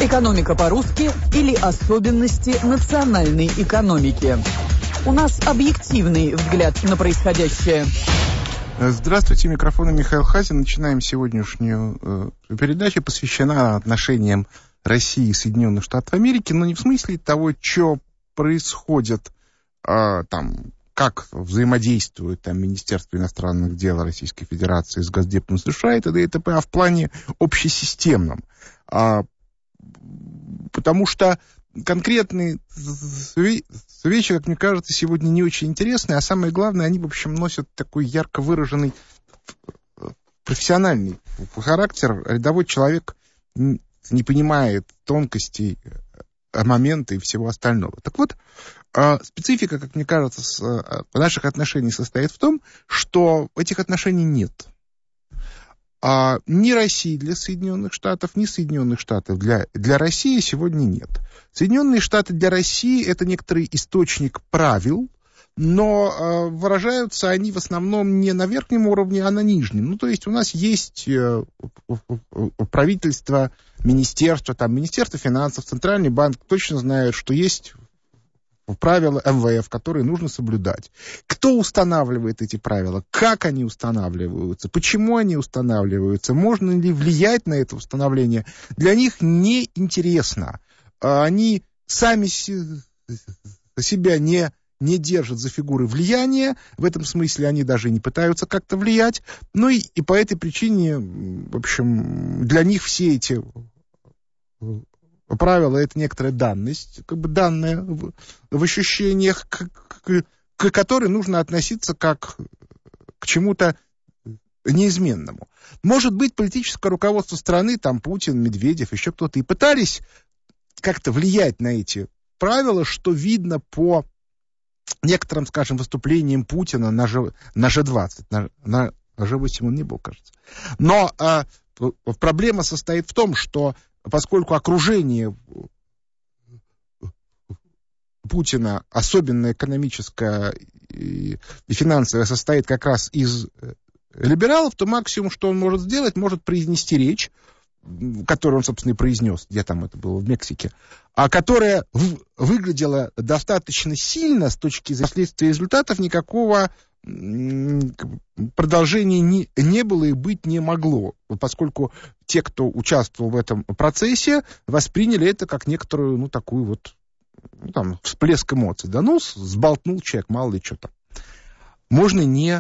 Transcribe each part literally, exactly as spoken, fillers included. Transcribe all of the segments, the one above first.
Экономика по-русски или особенности национальной экономики. У нас объективный взгляд на происходящее. Здравствуйте, микрофон Михаил Хазин. Начинаем сегодняшнюю э, передачу, посвящена отношениям России и Соединенных Штатов Америки, но не в смысле того, что происходит э, там, как взаимодействует там Министерство иностранных дел Российской Федерации с Госдепом США и т.д. и т.п., а в плане общесистемном. А, потому что конкретные вещи, как мне кажется, сегодня не очень интересные, а самое главное, они, в общем, носят такой ярко выраженный профессиональный характер. Рядовой человек не понимает тонкостей момента и всего остального. Так вот, специфика, как мне кажется, наших отношений состоит в том, что этих отношений нет. А ни России для Соединенных Штатов, ни Соединенных Штатов для, для России сегодня нет. Соединенные Штаты для России — это некоторый источник правил, но э, выражаются они в основном не на верхнем уровне, а на нижнем. Ну, то есть у нас есть э, правительство, министерство, там, Министерство финансов, Центральный банк точно знают, что есть правила эм вэ эф, которые нужно соблюдать. Кто устанавливает эти правила? Как они устанавливаются? Почему они устанавливаются? Можно ли влиять на это установление? Для них неинтересно. Они сами себя не, не держат за фигуры влияния. В этом смысле они даже не пытаются как-то влиять. Ну и, и по этой причине, в общем, для них все эти правило — это некоторая данность, как бы данная в, в ощущениях, к, к, к которой нужно относиться как к чему-то неизменному. Может быть, политическое руководство страны, там Путин, Медведев, еще кто-то, и пытались как-то влиять на эти правила, что видно по некоторым, скажем, выступлениям Путина на Ж двадцать, на, на Ж восемь он не был, кажется. Но а, проблема состоит в том, что поскольку окружение Путина, особенно экономическое и финансовое, состоит как раз из либералов, то максимум, что он может сделать, может произнести речь, которую он, собственно, и произнес, где там это было, в Мексике, а которая выглядела достаточно сильно с точки зрения следствия результатов, никакого продолжения не, не было и быть не могло, поскольку те, кто участвовал в этом процессе, восприняли это как некоторую, ну, такую вот, ну, там, всплеск эмоций. Да ну, сболтнул человек, мало ли что там. Можно не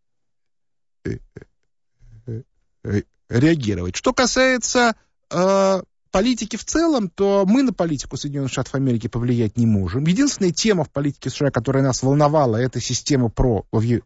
реагировать. Что касается э, политики в целом, то мы на политику Соединенных Штатов Америки повлиять не можем. Единственная тема в политике США, которая нас волновала, это система ПРО в,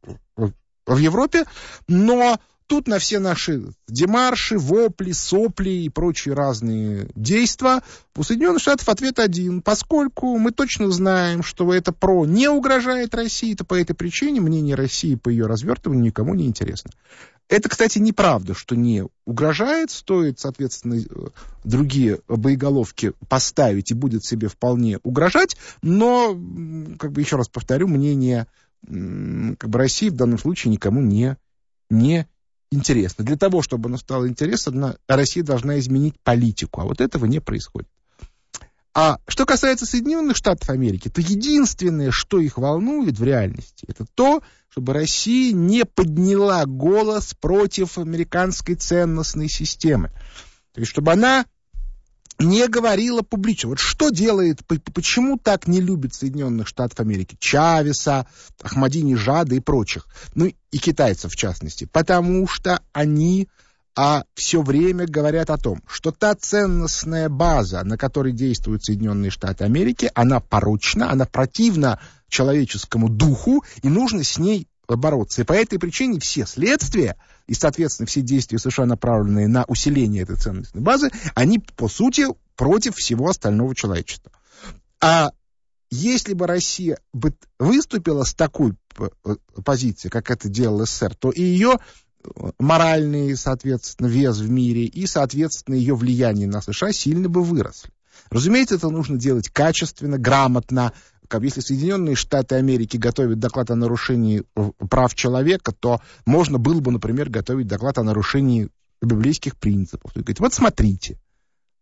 в Европе, но тут на все наши демарши, вопли, сопли и прочие разные действия у Соединенных Штатов ответ один. Поскольку мы точно знаем, что это ПРО не угрожает России, то по этой причине мнение России по ее развертыванию никому не интересно. Это, кстати, неправда, что не угрожает. Стоит, соответственно, другие боеголовки поставить и будет себе вполне угрожать. Но, как бы еще раз повторю, мнение как бы России в данном случае никому не, не интересно. Для того, чтобы оно стало интересно, Россия должна изменить политику. А вот этого не происходит. А что касается Соединенных Штатов Америки, то единственное, что их волнует в реальности, это то, чтобы Россия не подняла голос против американской ценностной системы. То есть, чтобы она не говорила публично. Вот что делает, почему так не любят Соединенных Штатов Америки? Чавеса, Ахмадинежада и прочих. Ну и китайцев в частности. Потому что они а все время говорят о том, что та ценностная база, на которой действуют Соединенные Штаты Америки, она порочна, она противна человеческому духу, и нужно с ней бороться. И по этой причине все следствия и, соответственно, все действия США, направленные на усиление этой ценностной базы, они, по сути, против всего остального человечества. А если бы Россия бы выступила с такой позицией, как это делал СССР, то и ее моральный, соответственно, вес в мире и, соответственно, ее влияние на США сильно бы выросли. Разумеется, это нужно делать качественно, грамотно. Как если Соединенные Штаты Америки готовят доклад о нарушении прав человека, то можно было бы, например, готовить доклад о нарушении библейских принципов. И говорить, вот смотрите,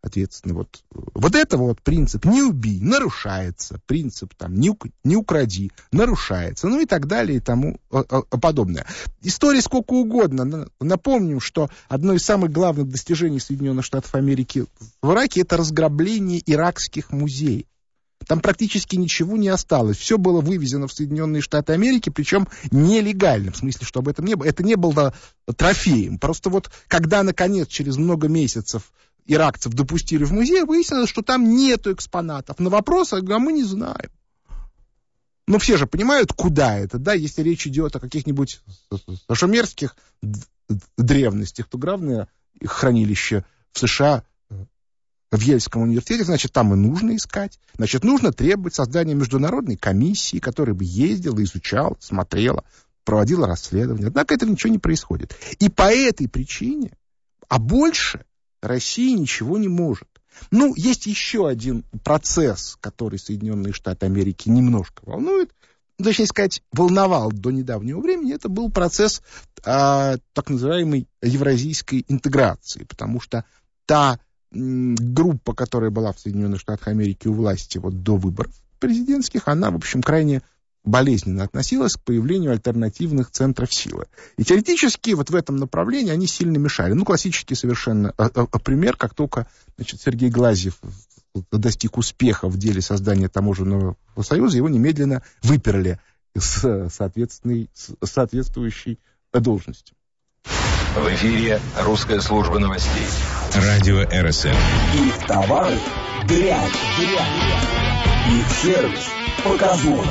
Соответственно, вот, вот это вот принцип «не убий» нарушается, принцип там «не, не укради» нарушается, ну и так далее и тому подобное. История сколько угодно. Напомним, что одно из самых главных достижений Соединенных Штатов Америки в Ираке — это разграбление иракских музеев. Там практически ничего не осталось. Все было вывезено в Соединенные Штаты Америки, причем нелегально, в смысле, что об этом не было. Это не было трофеем. Просто вот когда, наконец, через много месяцев иракцев допустили в музей, выяснилось, что там нету экспонатов. На вопрос, а мы не знаем. Но все же понимают, куда это, да, если речь идет о каких-нибудь шумерских древностях, то главное их хранилище в США, в Ельском университете, значит, там и нужно искать. Значит, нужно требовать создания международной комиссии, которая бы ездила, изучала, смотрела, проводила расследование. Однако этого ничего не происходит. И по этой причине, а больше Россия ничего не может. Ну, есть еще один процесс, который Соединенные Штаты Америки немножко волнует, точнее сказать, волновал до недавнего времени. Это был процесс а, так называемой евразийской интеграции, потому что та м, группа, которая была в Соединенных Штатах Америки у власти вот до выборов президентских, она, в общем, крайне болезненно относилась к появлению альтернативных центров силы. И теоретически вот в этом направлении они сильно мешали. Ну, классический совершенно а, а, пример, как только, значит, Сергей Глазьев достиг успеха в деле создания таможенного союза, его немедленно выперли с соответственной, с соответствующей должностью. В эфире русская служба новостей. Радио эр эс эм. Их товары – дрянь, дрянь. Их сервис – показуха.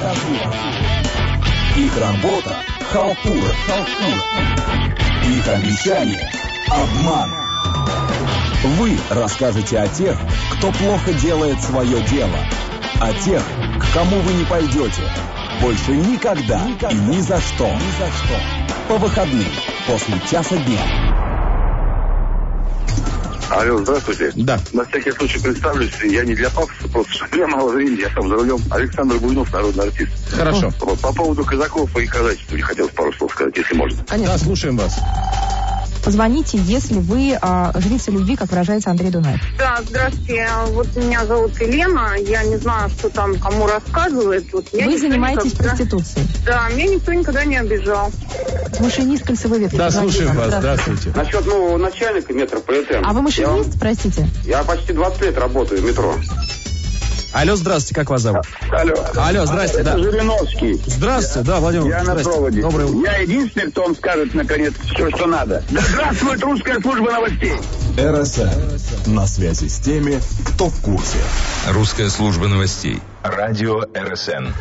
Их работа – халтура. Их обещания – обман. Вы расскажете о тех, кто плохо делает свое дело. О тех, к кому вы не пойдете. Больше никогда, никогда. И ни за что. Ни за что. По выходным, после часа дня. Алло, здравствуйте. Да. На всякий случай представлюсь, я не для пафоса, просто что у меня мало времени, я сам за рулем. Александр Буйнов, народный артист. Хорошо. Вот, по поводу казаков и казачества, я хотел пару слов сказать, если можно. Конечно. Да, слушаем вас. Позвоните, если вы а, жрица любви, как выражается Андрей Дунаев. Да, здравствуйте. Вот меня зовут Елена. Я не знаю, что там кому рассказывает. Вот вы занимаетесь никогда... проституцией? Да, меня никто никогда не обижал. Машинист кольцевой ветки. Да, слушаем вас. Здравствуйте. Насчет нового начальника метрополитена. А вы машинист, я, простите? Я почти двадцать лет работаю в метро. Алло, здравствуйте, как вас зовут? Алло. Алло, здрасте, Это да. Жириновский. Здравствуйте, да, Владимир. Я на проводе. Доброе утро. Я единственный, кто вам скажет, наконец, все, что надо. Да здравствует русская служба новостей. эр эс эм. На связи с теми, кто в курсе. Русская служба новостей. Радио эр эс эм.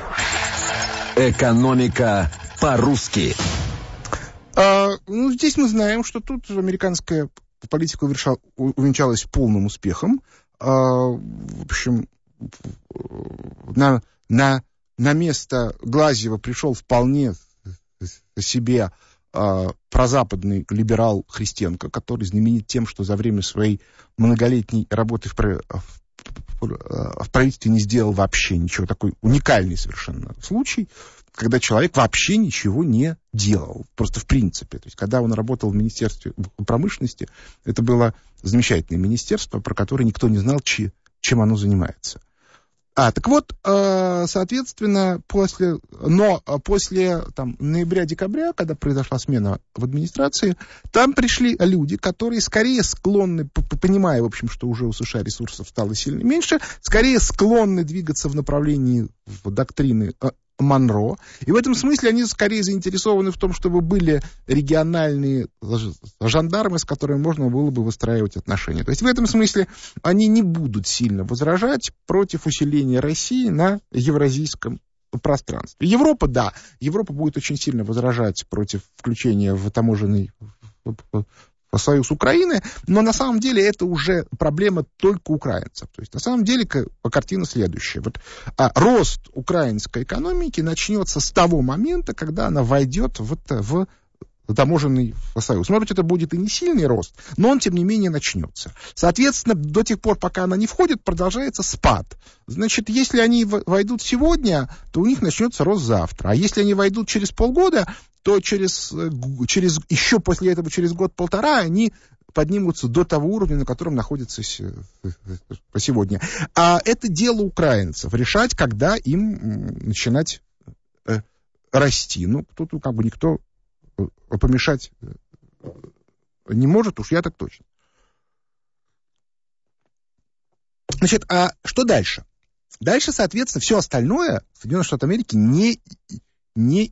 Экономика по-русски. А, ну, здесь мы знаем, что тут американская политика увенчалась, увенчалась полным успехом. А, в общем, на, на, на место Глазьева пришел вполне себе а, прозападный либерал Христенко, который знаменит тем, что за время своей многолетней работы в, в, в правительстве не сделал вообще ничего. Такой уникальный совершенно случай, когда человек вообще ничего не делал, просто в принципе. То есть, когда он работал в Министерстве промышленности, это было замечательное министерство, про которое никто не знал, чи, чем оно занимается. А, так вот, соответственно, после, но после там, ноября-декабря, когда произошла смена в администрации, там пришли люди, которые скорее склонны, понимая, в общем, что уже у США ресурсов стало сильно меньше, скорее склонны двигаться в направлении в доктрины Монро. И в этом смысле они скорее заинтересованы в том, чтобы были региональные жандармы, с которыми можно было бы выстраивать отношения. То есть в этом смысле они не будут сильно возражать против усиления России на евразийском пространстве. Европа, да, Европа будет очень сильно возражать против включения в таможенный союз Украины, но на самом деле это уже проблема только украинцев. То есть на самом деле картина следующая. Вот, а, рост украинской экономики начнется с того момента, когда она войдет в, в таможенный союз. Может быть, это будет и не сильный рост, но он, тем не менее, начнется. Соответственно, до тех пор, пока она не входит, продолжается спад. Значит, если они войдут сегодня, то у них начнется рост завтра. А если они войдут через полгода, то через, через, еще после этого, через год-полтора, они поднимутся до того уровня, на котором находятся сегодня. А это дело украинцев, решать, когда им начинать расти. Ну, тут как бы никто помешать не может, уж я так точно. Значит, а что дальше? Дальше, соответственно, все остальное Соединенные Штаты Америки не, не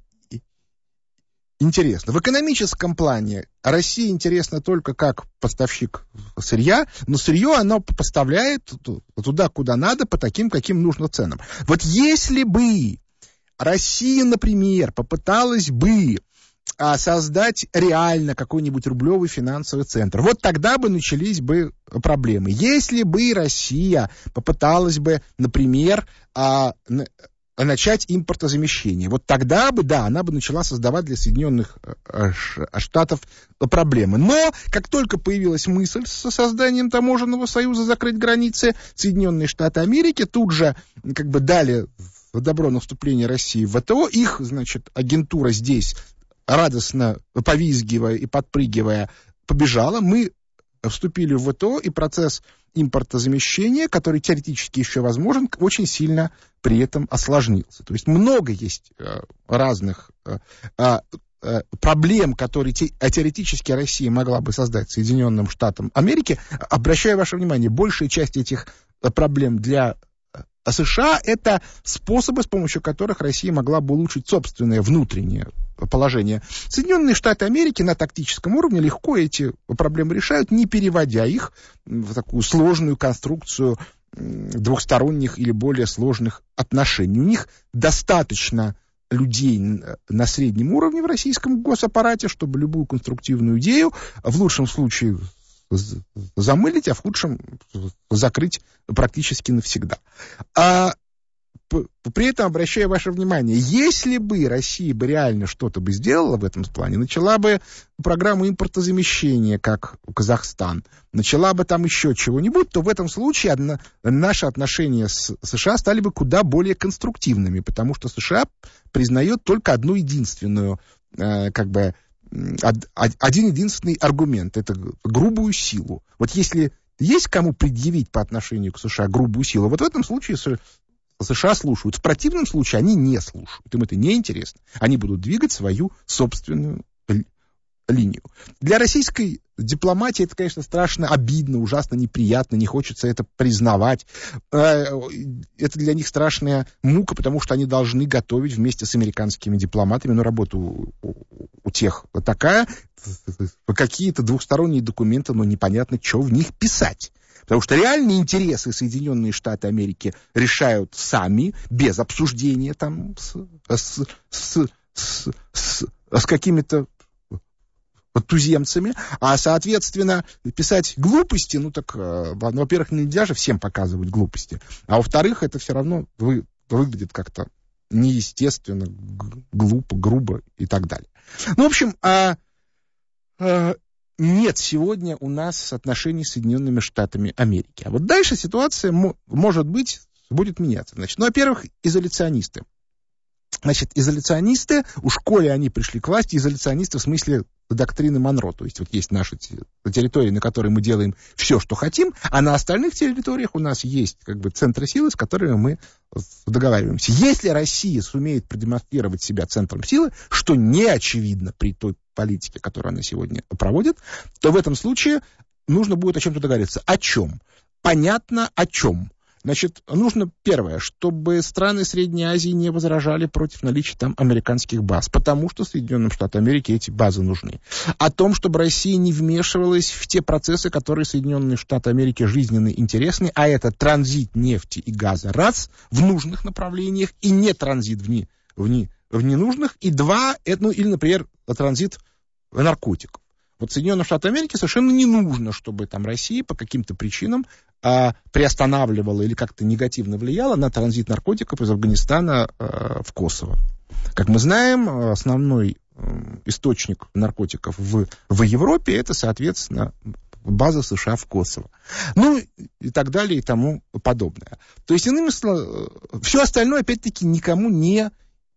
интересно. В экономическом плане Россия интересна только как поставщик сырья, но сырье она поставляет туда, куда надо, по таким, каким нужно ценам. Вот если бы Россия, например, попыталась бы а, создать реально какой-нибудь рублевый финансовый центр, вот тогда бы начались бы проблемы. Если бы Россия попыталась бы, например, а, начать импортозамещение, вот тогда бы, да, она бы начала создавать для Соединенных Штатов проблемы. Но как только появилась мысль со созданием таможенного союза закрыть границы, Соединенные Штаты Америки тут же как бы дали добро на вступление России в ВТО. Их, значит, агентура здесь, радостно повизгивая и подпрыгивая, побежала. Мы вступили в ВТО, и процесс импортозамещения, который теоретически еще возможен, очень сильно при этом осложнился. То есть много есть э, разных э, э, проблем, которые те, теоретически Россия могла бы создать Соединенным Штатам Америки. Обращаю ваше внимание, большая часть этих проблем для США — это способы, с помощью которых Россия могла бы улучшить собственное внутреннее положение. Соединенные Штаты Америки на тактическом уровне легко эти проблемы решают, не переводя их в такую сложную конструкцию двухсторонних или более сложных отношений. У них достаточно людей на среднем уровне в российском госаппарате, чтобы любую конструктивную идею в лучшем случае замылить, а в худшем закрыть практически навсегда. А при этом обращаю ваше внимание, если бы Россия бы реально что-то бы сделала в этом плане, начала бы программу импортозамещения, как Казахстан, начала бы там еще чего-нибудь, то в этом случае одно, наши отношения с США стали бы куда более конструктивными, потому что США признает только одну единственную, э, как бы, один единственный аргумент — это грубую силу. Вот если есть кому предъявить по отношению к США грубую силу, вот в этом случае США слушают. В противном случае они не слушают. Им это не интересно. Они будут двигать свою собственную линию. Для российской дипломатии это, конечно, страшно обидно, ужасно неприятно, не хочется это признавать. Это для них страшная мука, потому что они должны готовить вместе с американскими дипломатами, но работа у, у тех вот такая, какие-то двухсторонние документы, но непонятно, что в них писать. Потому что реальные интересы Соединенные Штаты Америки решают сами, без обсуждения там с, с, с, с, с, с какими-то туземцами, а, соответственно, писать глупости, ну так, ну, во-первых, нельзя же всем показывать глупости, а во-вторых, это все равно вы, выглядит как-то неестественно, глупо, грубо и так далее. Ну, в общем, а, а, нет сегодня у нас отношений с Соединенными Штатами Америки. А вот дальше ситуация, может быть, будет меняться. Значит, ну, во-первых, изоляционисты. Значит, изоляционисты, у школе они пришли к власти, изоляционисты в смысле доктрины Монро. То есть вот есть наши территории, на которые мы делаем все, что хотим, а на остальных территориях у нас есть как бы центры силы, с которыми мы договариваемся. Если Россия сумеет продемонстрировать себя центром силы, что не очевидно при той политике, которую она сегодня проводит, то в этом случае нужно будет о чем-то договориться. О чем? Понятно, о чем. Значит, нужно, первое, чтобы страны Средней Азии не возражали против наличия там американских баз, потому что Соединенным Штатам Америки эти базы нужны. О том, чтобы Россия не вмешивалась в те процессы, которые Соединенные Штаты Америки жизненно интересны, а это транзит нефти и газа, раз, в нужных направлениях, и не транзит в, не, в, не, в ненужных, и два, это, ну, или, например, транзит наркотиков. Вот Соединенным Штатам Америки совершенно не нужно, чтобы там Россия по каким-то причинам а, приостанавливала или как-то негативно влияла на транзит наркотиков из Афганистана а, в Косово. Как мы знаем, основной а, источник наркотиков в, в Европе — это, соответственно, база США в Косово. Ну, и так далее, и тому подобное. То есть, иными словами, все остальное, опять-таки, никому не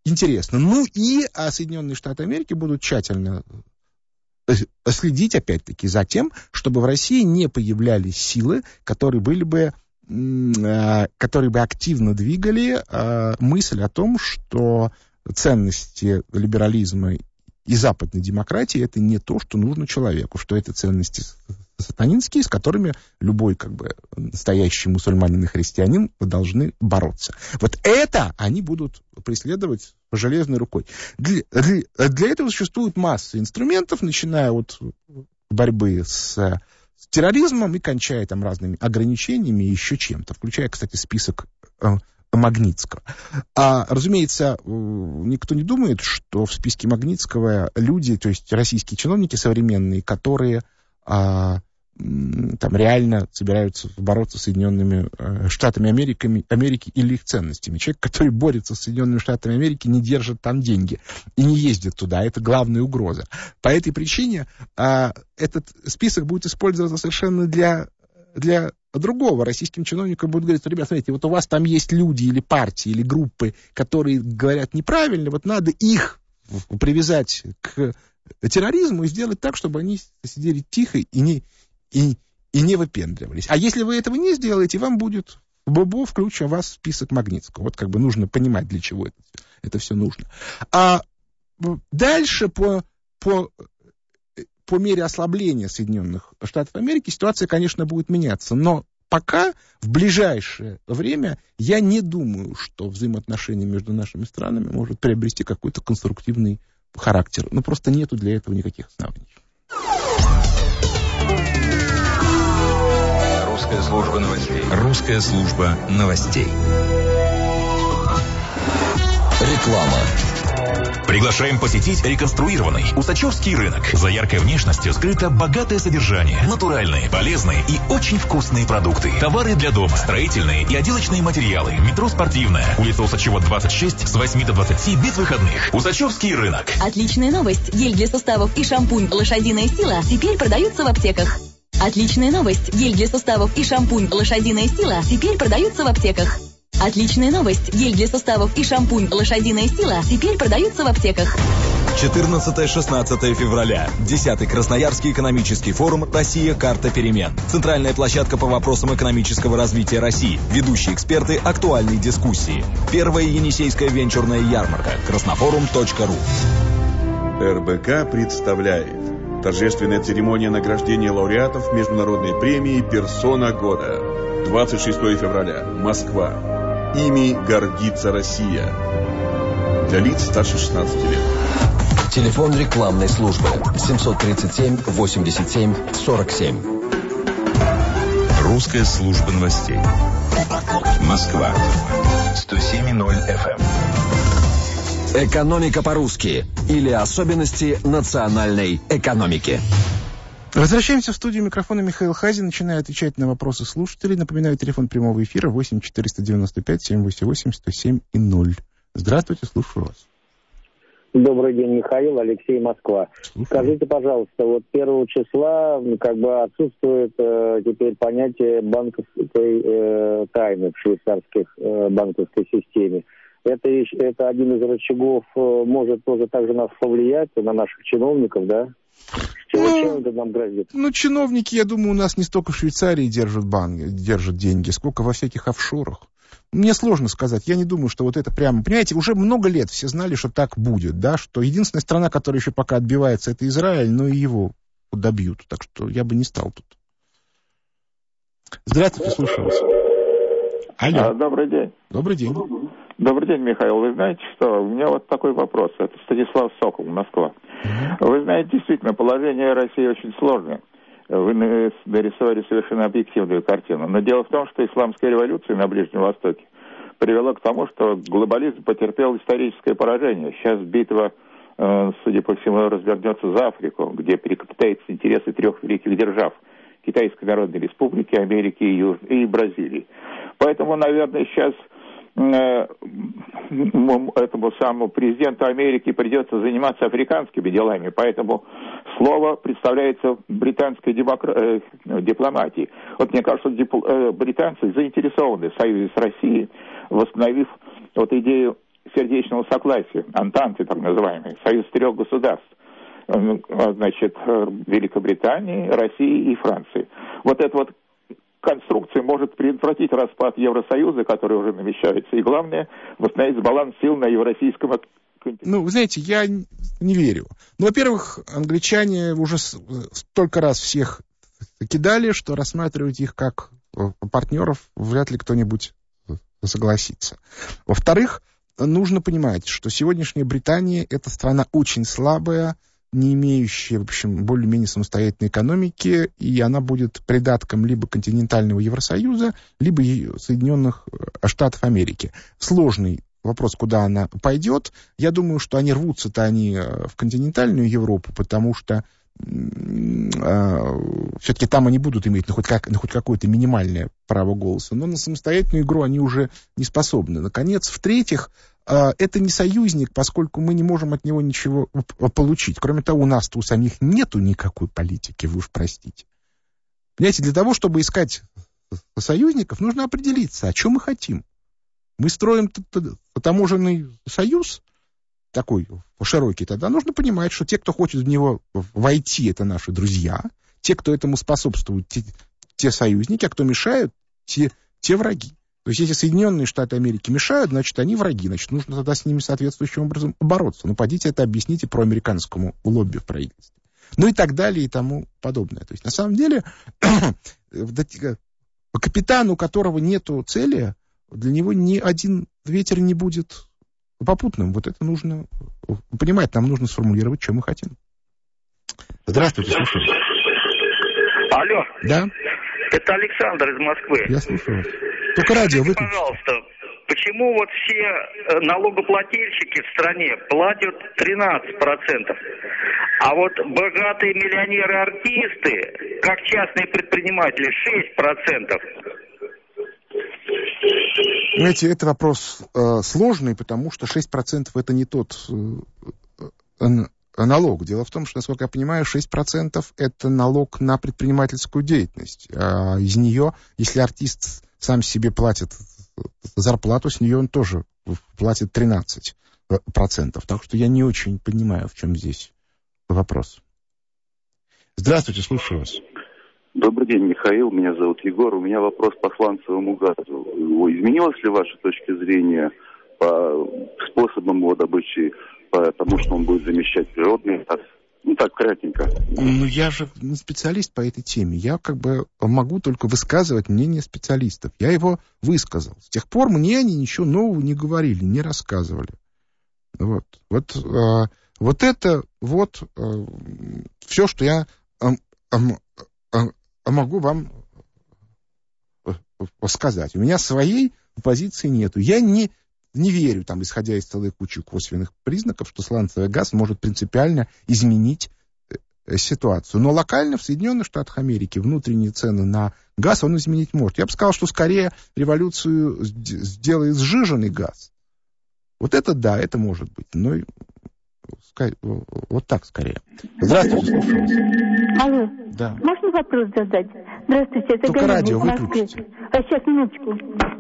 интересно. Ну и а Соединенные Штаты Америки будут тщательно следить, опять-таки, за тем, чтобы в России не появлялись силы, которые были бы, которые бы активно двигали мысль о том, что ценности либерализма и западной демократии — это не то, что нужно человеку, что это ценности сатанинские, с которыми любой, как бы, настоящий мусульманин и христианин должны бороться. Вот это они будут преследовать железной рукой. Для, для, для этого существует масса инструментов, начиная от борьбы с, с терроризмом и кончая там разными ограничениями и еще чем-то, включая, кстати, список э, Магнитского. А, разумеется, никто не думает, что в списке Магнитского люди, то есть российские чиновники современные, которые а, там реально собираются бороться с Соединенными Штатами Америки, Америки или их ценностями. Человек, который борется с Соединенными Штатами Америки, не держит там деньги и не ездит туда. Это главная угроза. По этой причине а, этот список будет использоваться совершенно для, для другого. Российским чиновникам будут говорить: ребята, смотрите, вот у вас там есть люди или партии, или группы, которые говорят неправильно, вот надо их привязать к терроризму и сделать так, чтобы они сидели тихо и не И, и не выпендривались. А если вы этого не сделаете, вам будет бобо, включая вас в список Магнитского. Вот как бы нужно понимать, для чего это, это все нужно. А дальше по, по, по мере ослабления Соединенных Штатов Америки ситуация, конечно, будет меняться. Но пока, в ближайшее время, я не думаю, что взаимоотношения между нашими странами может приобрести какой-то конструктивный характер. Ну, просто нету для этого никаких оснований. Русская служба новостей. Русская служба новостей. Реклама. Приглашаем посетить реконструированный Усачевский рынок. За яркой внешностью скрыто богатое содержание, натуральные, полезные и очень вкусные продукты. Товары для дома, строительные и отделочные материалы. Метро Спортивная. Улица Усачева, двадцать шесть, с восьми до двадцати, без выходных. Усачевский рынок. Отличная новость. Гель для суставов и шампунь «Лошадиная сила» теперь продаются в аптеках. Отличная новость. Гель для суставов и шампунь «Лошадиная сила» теперь продаются в аптеках. Отличная новость. Гель для суставов и шампунь «Лошадиная сила» теперь продаются в аптеках. четырнадцатое-шестнадцатое февраля. десятый Красноярский экономический форум «Россия. Карта перемен». Центральная площадка по вопросам экономического развития России. Ведущие эксперты, актуальные дискуссии. Первая Енисейская венчурная ярмарка. краснофорум точка ру. эр бэ ка представляет торжественная церемония награждения лауреатов международной премии «Персона года». двадцать шестое февраля. Москва. Ими гордится Россия. Для лиц старше шестнадцати лет. Телефон рекламной службы семьсот тридцать семь восемьдесят семь сорок семь. Русская служба новостей. Москва. сто семь и ноль эф эм. Экономика по-русски или особенности национальной экономики. Возвращаемся в студию. Микрофона Михаил Хазин. Начинаю отвечать на вопросы слушателей. Напоминаю, телефон прямого эфира восемь четыреста девяносто пять семьсот восемьдесят восемь сто семь и ноль. Здравствуйте, слушаю вас. Добрый день, Михаил, Алексей, Москва. Слушаю. Скажите, пожалуйста, вот первого числа как бы отсутствует э, теперь понятие банковской э, тайны в швейцарских э, банковской системе. Это, это один из рычагов, э, может тоже также нас повлиять на наших чиновников, да? Чем, ну, чем это нам грозит? Ну, чиновники, я думаю, у нас не столько в Швейцарии держат банки, держат деньги, сколько во всяких офшорах. Мне сложно сказать. Я не думаю, что вот это прямо... Понимаете, уже много лет все знали, что так будет, да, что единственная страна, которая еще пока отбивается, это Израиль, но и его добьют. Так что я бы не стал тут. Здравствуйте, слушаю вас. Алло. А, добрый день. Добрый день. Добрый день, Михаил. Вы знаете что? У меня вот такой вопрос. Это Станислав Сокол, Москва. Вы знаете, действительно, положение России очень сложное. Вы нарисовали совершенно объективную картину. Но дело в том, что исламская революция на Ближнем Востоке привела к тому, что глобализм потерпел историческое поражение. Сейчас битва, судя по всему, развернется за Африку, где переплетаются интересы трех великих держав: Китайской Народной Республики, Америки и, Юж... и Бразилии. Поэтому, наверное, сейчас этому самому президенту Америки придется заниматься африканскими делами, поэтому слово представляется британской демокра... дипломатии. Вот мне кажется, дипл... британцы заинтересованы в союзе с Россией, восстановив вот идею сердечного согласия, Антанты так называемый, союз трех государств, значит, Великобритании, России и Франции. Вот эта вот конструкция может предотвратить распад Евросоюза, который уже намечается, и главное, восстановить баланс сил на евразийском континенте. Ну, вы знаете, я не верю. Ну, во-первых, англичане уже столько раз всех кидали, что рассматривать их как партнеров вряд ли кто-нибудь согласится. Во-вторых, нужно понимать, что сегодняшняя Британия — это страна очень слабая, не имеющая, в общем, более-менее самостоятельной экономики, и она будет придатком либо континентального Евросоюза, либо Соединенных Штатов Америки. Сложный вопрос, куда она пойдет. Я думаю, что они рвутся-то они в континентальную Европу, потому что все-таки там они будут иметь ну, хоть, как, ну, хоть какое-то минимальное право голоса, но на самостоятельную игру они уже не способны. Наконец, в-третьих, это не союзник, поскольку мы не можем от него ничего получить. Кроме того, у нас-то у самих нету никакой политики, вы уж простите. Понимаете, для того, чтобы искать союзников, нужно определиться, о чем мы хотим. Мы строим таможенный союз, такой широкий, тогда нужно понимать, что те, кто хочет в него войти, это наши друзья, те, кто этому способствует, те, те союзники, а кто мешают, те, те враги. То есть, если Соединенные Штаты Америки мешают, значит, они враги, значит, нужно тогда с ними соответствующим образом бороться. Ну, пойдите это объясните проамериканскому лобби в правительстве. Ну и так далее и тому подобное. То есть, на самом деле, капитан, у которого нету цели, для него ни один ветер не будет попутным. Вот это нужно понимать, нам нужно сформулировать, что мы хотим. Здравствуйте, слушаю. Алло. Да? Это Александр из Москвы. Я слушаю вас. Только радио выключите. Пожалуйста, почему вот все налогоплательщики в стране платят тринадцать процентов, а вот богатые миллионеры-артисты, как частные предприниматели, шесть процентов? Знаете, это вопрос э, сложный, потому что шесть процентов это не тот э, налог. Дело в том, что, насколько я понимаю, шесть процентов это налог на предпринимательскую деятельность. А из нее, если артист сам себе платит зарплату, с нее он тоже платит тринадцать процентов. Так что я не очень понимаю, в чем здесь вопрос. Здравствуйте, слушаю вас. Добрый день, Михаил, меня зовут Егор. У меня вопрос по сланцевому газу. Изменилась ли ваша точка зрения по способам его добычи, по тому, что он будет замещать природный газ? Ну, так, кратенько. Ну, я же не специалист по этой теме. Я как бы могу только высказывать мнение специалистов. Я его высказал. С тех пор мне они ничего нового не говорили, не рассказывали. Вот. Вот, э, вот это вот э, все, что я э, э, э, могу вам сказать. У меня своей позиции нету. Я не, не верю, там, исходя из целой кучи косвенных признаков, что сланцевый газ может принципиально изменить ситуацию. Но локально в Соединенных Штатах Америки внутренние цены на газ он изменить может. Я бы сказал, что скорее революцию сделает сжиженный газ. Вот это да, это может быть. Но вот так скорее. Здравствуйте, слушаю вас. Алло. Да. Можно вопрос задать? Здравствуйте, это Только Галина радио из Москвы. выключите. А сейчас, минуточку.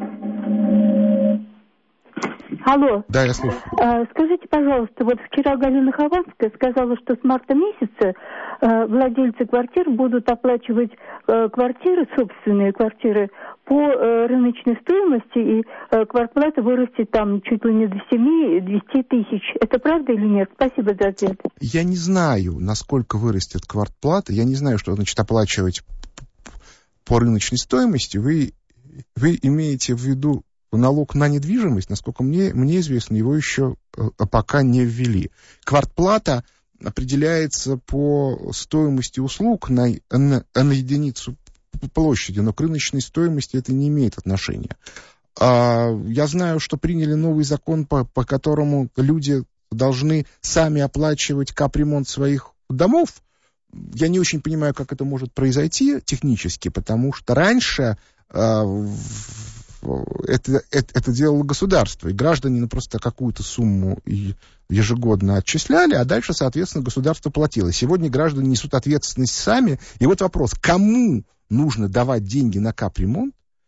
Алло. Да, я слушаю. А, скажите, пожалуйста, вот вчера Галина Хованская сказала, что с марта месяца а, владельцы квартир будут оплачивать а, квартиры, собственные квартиры, по а, рыночной стоимости, и а, квартплата вырастет там чуть ли не до семи-десяти тысяч. Это правда или нет? Спасибо за ответ. Я не знаю, насколько вырастет квартплата. Я не знаю, что значит оплачивать по рыночной стоимости. Вы, вы имеете в виду налог на недвижимость? Насколько мне, мне известно, его еще пока не ввели. Квартплата определяется по стоимости услуг на, на, на единицу площади, но к рыночной стоимости это не имеет отношения. А, я знаю, что приняли новый закон, по, по которому люди должны сами оплачивать капремонт своих домов. Я не очень понимаю, как это может произойти технически, потому что раньше а, Это, это, это делало государство, и граждане ну, просто какую-то сумму ежегодно отчисляли, а дальше, соответственно, государство платило. Сегодня граждане несут ответственность сами, и вот вопрос, кому нужно давать деньги на капремонт,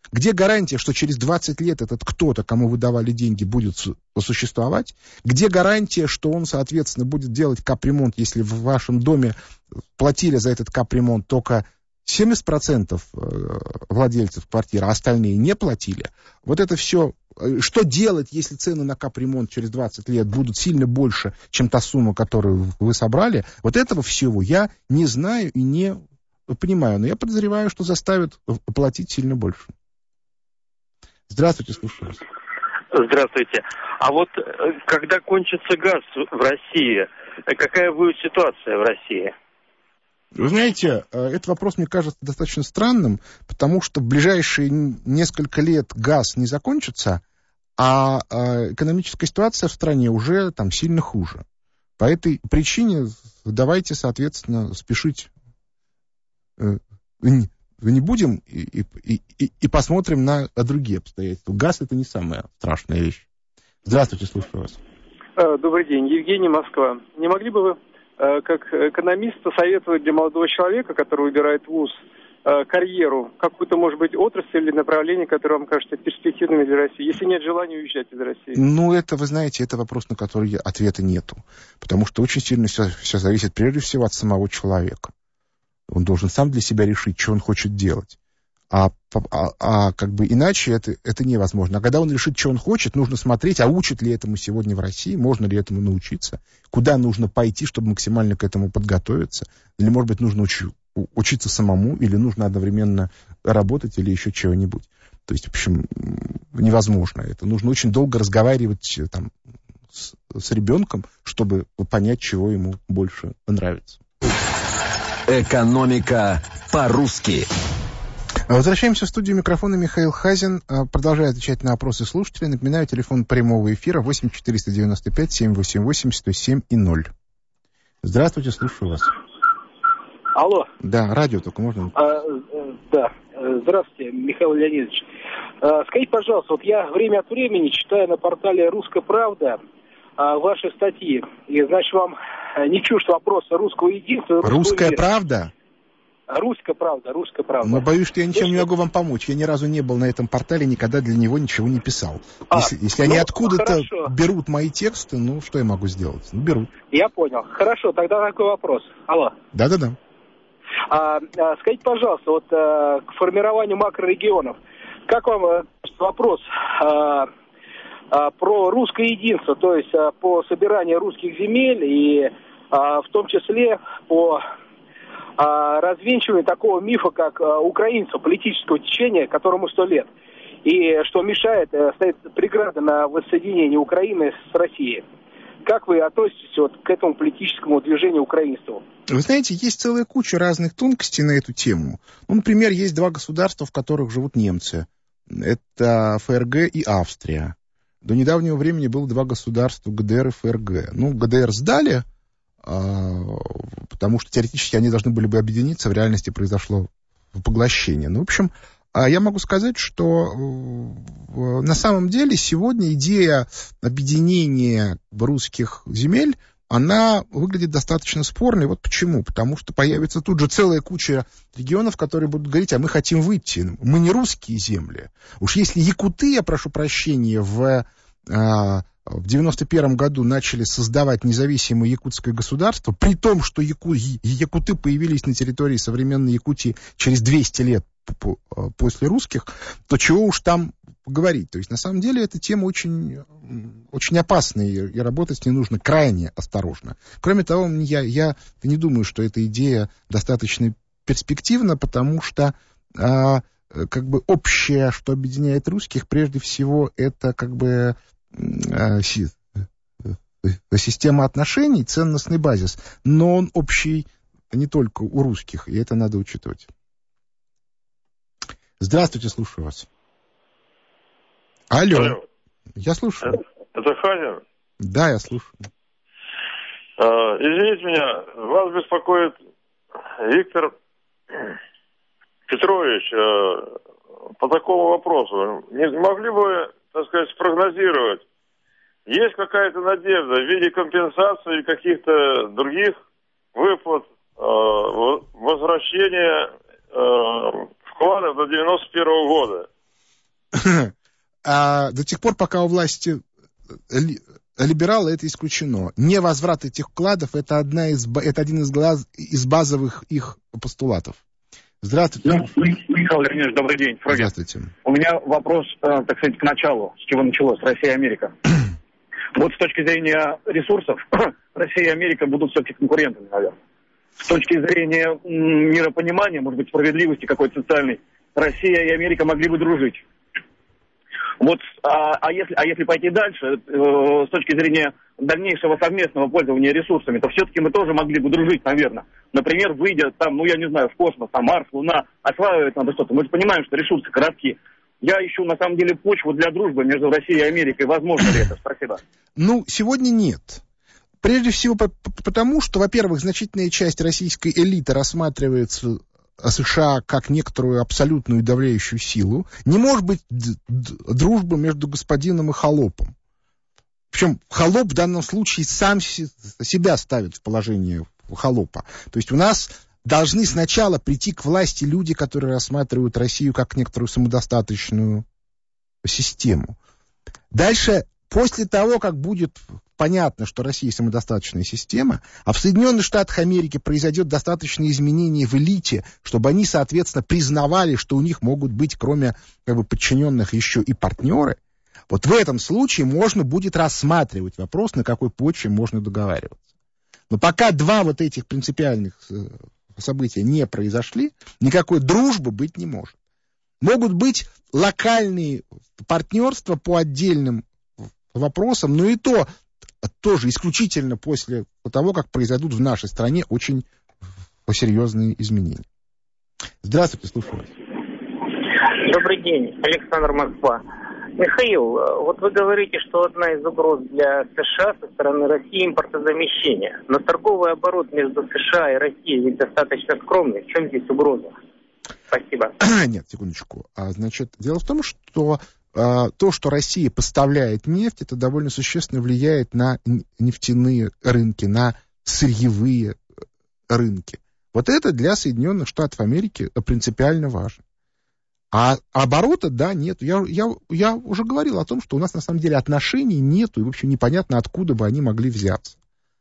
Где гарантия, что через двадцать лет этот кто-то, кому вы давали деньги, будет существовать? Где гарантия, что он, соответственно, будет делать капремонт, если в вашем доме платили за этот капремонт только семьдесят процентов владельцев квартиры, а остальные не платили? Вот это все. Что делать, если цены на капремонт через двадцать лет будут сильно больше, чем та сумма, которую вы собрали? Вот этого всего я не знаю и не понимаю. Но я подозреваю, что заставят платить сильно больше. Здравствуйте, слушаю вас. Здравствуйте. А вот когда кончится газ в России, какая будет ситуация в России? Вы знаете, этот вопрос, мне кажется, достаточно странным, потому что в ближайшие несколько лет газ не закончится, а экономическая ситуация в стране уже там сильно хуже. По этой причине давайте, соответственно, спешить не будем и, и, и, и посмотрим на другие обстоятельства. Газ — это не самая страшная вещь. Здравствуйте, слушаю вас. Добрый день, Евгений, Москва. Не могли бы вы, как экономист, посоветовать для молодого человека, который выбирает вуз, карьеру, какую-то, может быть, отрасль или направление, которое вам кажется перспективным для России, если нет желания уезжать из России? Ну, это, вы знаете, это вопрос, на который ответа нету. Потому что очень сильно все, все зависит, прежде всего, от самого человека. Он должен сам для себя решить, что он хочет делать. А, а, а как бы иначе это, это невозможно. А когда он решит, что он хочет, нужно смотреть, а учат ли этому сегодня в России, можно ли этому научиться, куда нужно пойти, чтобы максимально к этому подготовиться. Или, может быть, нужно уч- учиться самому, или нужно одновременно работать, или еще чего-нибудь. То есть, в общем, невозможно это. Нужно очень долго разговаривать там, с, с ребенком, чтобы понять, чего ему больше нравится. Экономика по-русски. Возвращаемся в студию микрофона. Михаил Хазин продолжает отвечать на вопросы слушателей. Напоминаю, телефон прямого эфира восемь четыреста девяносто пять семь восемь восемь сто семь и ноль. Здравствуйте, слушаю вас. Алло. Да, радио только можно? А, да. Здравствуйте, Михаил Леонидович. А, скажите, пожалуйста, вот я время от времени читаю на портале «Русская правда» а, ваши статьи. И, значит, вам не чужд вопрос русского единства. «Русская мира. правда»? Русская правда, русская правда. Но боюсь, что я ничем не могу вам помочь. Я ни разу не был на этом портале, никогда для него ничего не писал. А, если если ну, они откуда-то хорошо. берут мои тексты, ну, что я могу сделать? Ну, берут. Я понял. Хорошо, тогда такой вопрос. Алло. Да-да-да. А, а, скажите, пожалуйста, вот а, к формированию макрорегионов. Как вам а, вопрос а, а, про русское единство, то есть а, по собиранию русских земель и а, в том числе по... развенчивание такого мифа, как украинцев, политического течения, которому сто лет. И что мешает, стоит преграда на воссоединение Украины с Россией. Как вы относитесь вот к этому политическому движению украинства? Вы знаете, есть целая куча разных тонкостей на эту тему. Ну, например, есть два государства, в которых живут немцы. Это ФРГ и Австрия. До недавнего времени было два государства, ГДР и ФРГ. Ну, ГДР сдали, потому что теоретически они должны были бы объединиться, в реальности произошло поглощение. Ну, в общем, я могу сказать, что на самом деле сегодня идея объединения русских земель, она выглядит достаточно спорной. Вот почему. Потому что появится тут же целая куча регионов, которые будут говорить, а мы хотим выйти. Мы не русские земли. Уж если якуты, я прошу прощения, в... в девяносто первом году начали создавать независимое якутское государство, при том, что яку, якуты появились на территории современной Якутии через двести лет после русских, то чего уж там говорить. То есть, на самом деле, эта тема очень, очень опасная, и работать с ней нужно крайне осторожно. Кроме того, я, я не думаю, что эта идея достаточно перспективна, потому что а, как бы общее, что объединяет русских, прежде всего, это как бы система отношений, ценностный базис, но он общий не только у русских, и это надо учитывать. Здравствуйте, слушаю вас. Алло. Алло. Я слушаю. Это Хазин? Да, я слушаю. А, извините меня, вас беспокоит Виктор Петрович а, по такому вопросу. Не могли бы, так сказать, спрогнозировать, есть какая-то надежда в виде компенсации или каких-то других выплат, э, возвращения э, вкладов до девяносто первого года? А до тех пор, пока у власти либералы, это исключено. Невозврат этих вкладов — это, одна из, это один из, глаз, из базовых их постулатов. Здравствуйте. Ну, Михаил Леонидович, добрый день. Фрогин. Здравствуйте. У меня вопрос, так сказать, к началу, с чего началось, Россия и Америка. Вот с точки зрения ресурсов, Россия и Америка будут все-таки конкурентами, наверное. С точки зрения миропонимания, может быть, справедливости какой-то социальной, Россия и Америка могли бы дружить. Вот, а, а, если, а если пойти дальше, э, с точки зрения дальнейшего совместного пользования ресурсами, то все-таки мы тоже могли бы дружить, наверное. Например, выйдя там, ну я не знаю, в космос, там Марс, Луна, осваивать надо что-то. Мы же понимаем, что ресурсы коротки. Я ищу, на самом деле, почву для дружбы между Россией и Америкой. Возможно ли это? Спасибо. Ну, сегодня нет. Прежде всего потому, что, во-первых, значительная часть российской элиты рассматривается США как некоторую абсолютную давляющую силу. Не может быть дружбы между господином и холопом. Причем холоп в данном случае сам себя ставит в положение холопа. То есть у нас должны сначала прийти к власти люди, которые рассматривают Россию как некоторую самодостаточную систему. Дальше, после того, как будет понятно, что Россия самодостаточная система, а в Соединенных Штатах Америки произойдет достаточные изменения в элите, чтобы они, соответственно, признавали, что у них могут быть, кроме как бы, подчиненных, еще и партнеры, вот в этом случае можно будет рассматривать вопрос, на какой почве можно договариваться. Но пока два вот этих принципиальных события не произошли, никакой дружбы быть не может. Могут быть локальные партнерства по отдельным вопросам, но и то тоже исключительно после того, как произойдут в нашей стране очень серьезные изменения. Здравствуйте, слушаю вас. Добрый день, Александр, Москва. Михаил, вот вы говорите, что одна из угроз для США со стороны России импортозамещение. Но торговый оборот между США и Россией ведь достаточно скромный. В чем здесь угроза? Спасибо. Нет, секундочку. А, значит, дело в том, что а, то, что Россия поставляет нефть, это довольно существенно влияет на нефтяные рынки, на сырьевые рынки. Вот это для Соединенных Штатов Америки принципиально важно. А оборота, да, нет. Я, я, я уже говорил о том, что у нас на самом деле отношений нету, и, в общем, непонятно, откуда бы они могли взяться.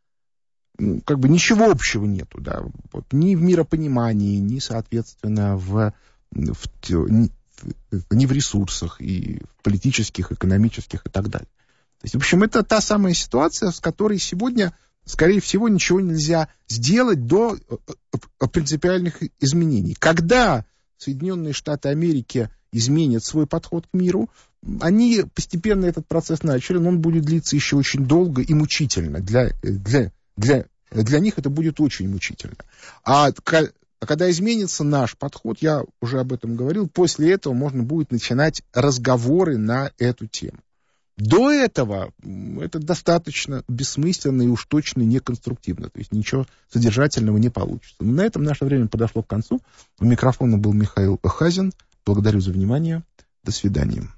Ну, как бы ничего общего нету, да. Вот, ни в миропонимании, ни, соответственно, в, в, ни, ни в ресурсах, и в политических, экономических и так далее. То есть, в общем, это та самая ситуация, с которой сегодня, скорее всего, ничего нельзя сделать до принципиальных изменений. Когда Соединенные Штаты Америки изменят свой подход к миру, они постепенно этот процесс начали, но он будет длиться еще очень долго и мучительно. Для, для, для, для них это будет очень мучительно. А, а когда изменится наш подход, я уже об этом говорил, после этого можно будет начинать разговоры на эту тему. До этого это достаточно бессмысленно и уж точно неконструктивно. То есть ничего содержательного не получится. Но на этом наше время подошло к концу. У микрофона был Михаил Хазин. Благодарю за внимание. До свидания.